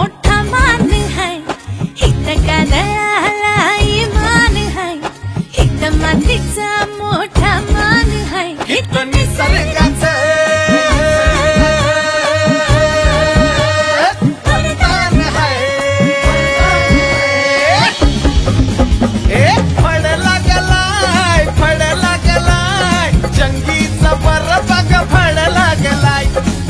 मोठा मान है, हित गाण्याला इमान है, हित मातीचा मोठा मान है, हित निसर्गाचं वरदान है। फळ लागलाय जंगीचा बरं बघ, फळ लागलाय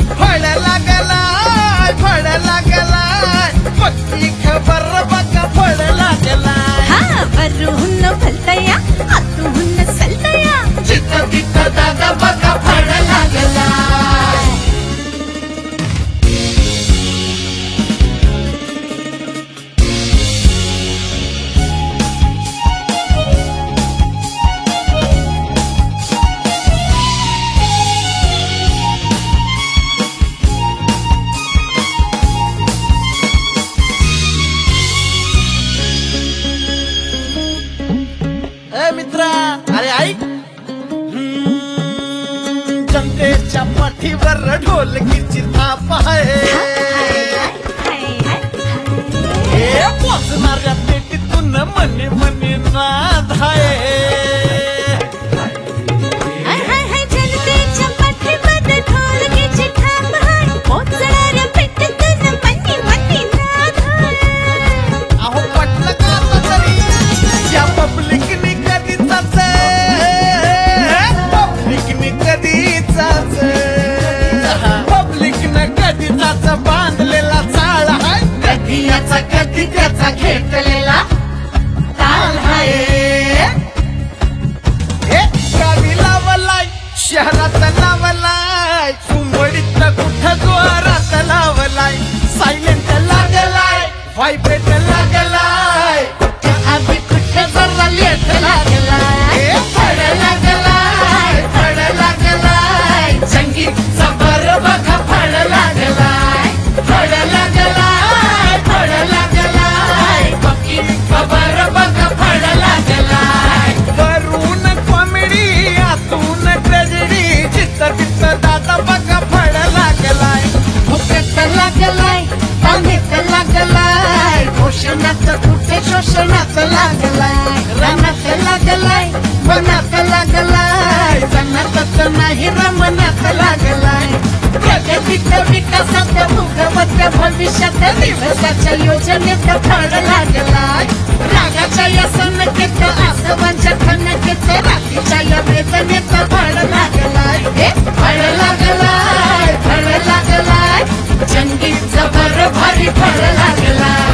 पक्की खबर बघ, फळ लागलाय। हा वरून भलतया आतून सलतया, जिथं तिथं दादा बघ, फळ लागलाय। मित्रा अरे ऐक, जनतेच्या पाठीवर ढोलकीची थाप आहे, पोचणाऱ्या पेटीतून मने मने नाद आहे। जनतेच्या पाठीवर ढोलकीची थाप आहे, पोचणाऱ्या पेटीतून मने मने नाद आहे। अहो पटलं का आता तरी या पब्लिकने कधीचाच बांधलेला चाळ आहे, कधी याचा कधी त्याचा घेतलेला ताल आहे। गावी लावलाय शहरात लावलाय, सुंबडीत कुठं जोरात लावलाय, सायलेंट लागलाय व्हायब्रेट लागलाय, कुठं आधी कुठं जरा लेट लागलाय। फळ लागलाय जंगीचा बरं बघा, फळ लागलाय पक्की खबर बघा, फळ लागलाय। वरून कॉमेडी आतून ट्रेजेडी, जिथं तिथं दादा बघा, फळ लागलाय। भुकेत लागलाय पाण्यात लागलाय, पोषणात कुठे शोषणात लागलाय, रानात लागलाय वनात लागलाय, जनातच नाही रमणात लागलाय। प्रगतीत विकासात भूगवत भविष्यात दिवसाच्या योजनेत फळ लागलाय, रागाच्या या सनकेत आसवांच्या खनकेत रात्रीच्या या वेदनेत फळ लागलाय। फळ लागलाय जंगीचं बरं भारी फळ लागलाय।